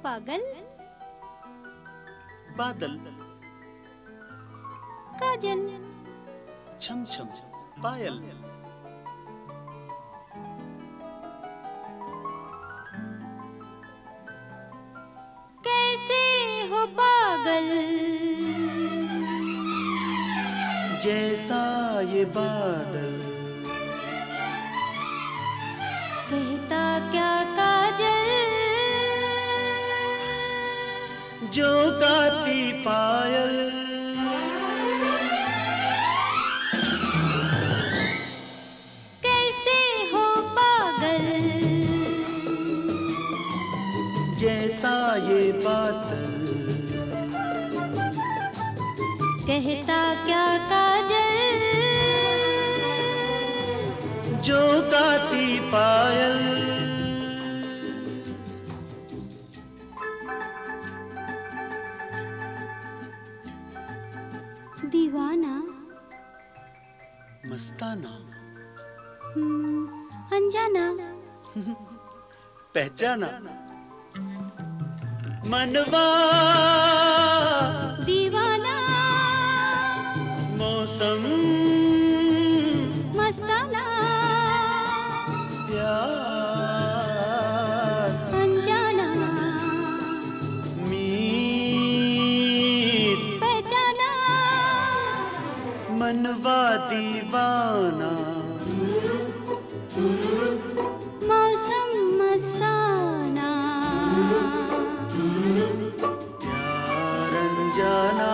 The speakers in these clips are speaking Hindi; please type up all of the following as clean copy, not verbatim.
पागल बादल काजल छम छम पायल कैसे हो पागल जैसा ये बादल कहता क्या काजल जो गाती पायल कैसे हो पागल जैसा ये बादल कहता क्या काजल जो गाती पायल दीवाना मस्ताना अनजाना पहचाना मनवा दीवाना मौसम मस्ताना प्यार अनजाना मीत पहचाना मनवा दीवाना मौसम मस्ताना प्यार अनजाना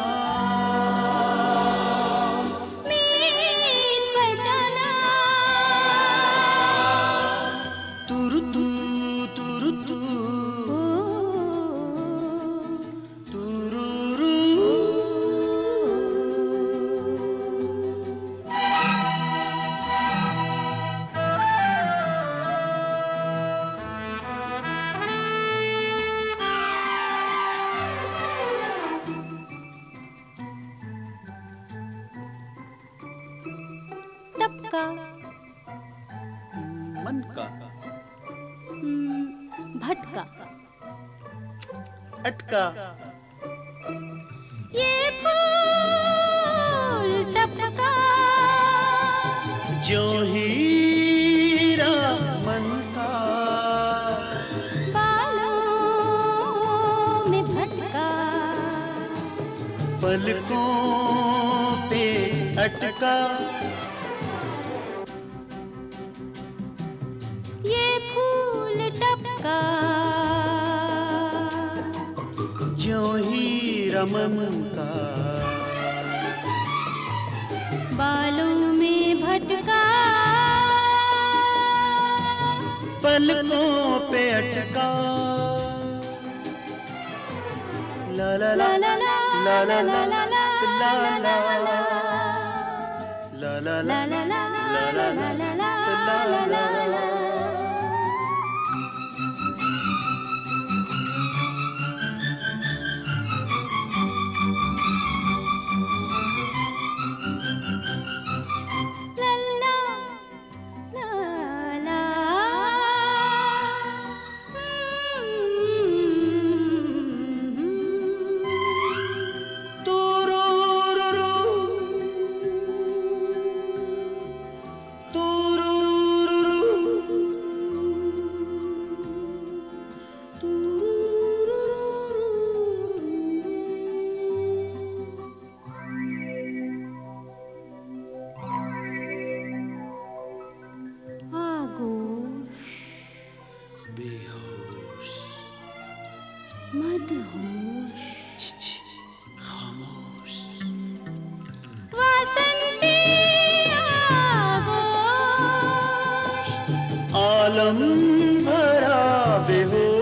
मीत पहचाना तुरु तू ओ तुरुरु टपका मन का भटका अटका ये फूल टपका जो हीरा मन का बालों में भटका पलकों पे अटका ये फूल टपका जो हीरा मन का बालों में भटका पलकों पे अटका ला ला ला ला ला ला ला ला ला ला ला ला ला ला ला बेहोश मदहोश खामोश वासंती आगोश आलम भरा बेहोश